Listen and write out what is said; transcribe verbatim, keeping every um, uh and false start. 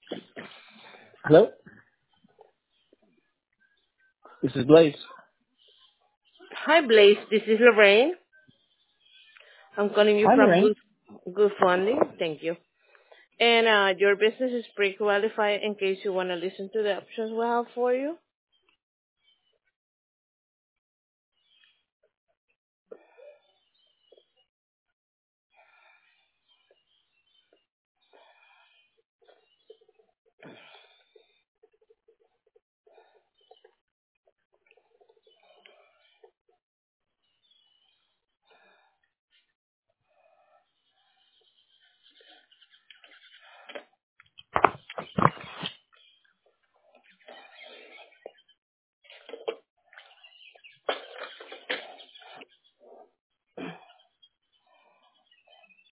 Hello, this is Blaze. Hi, Blaze. This is Lorraine. I'm calling you Hi, from Lorraine. Good Good Funding. Thank you. And uh, your business is pre-qualified in case you want to listen to the options we have for you.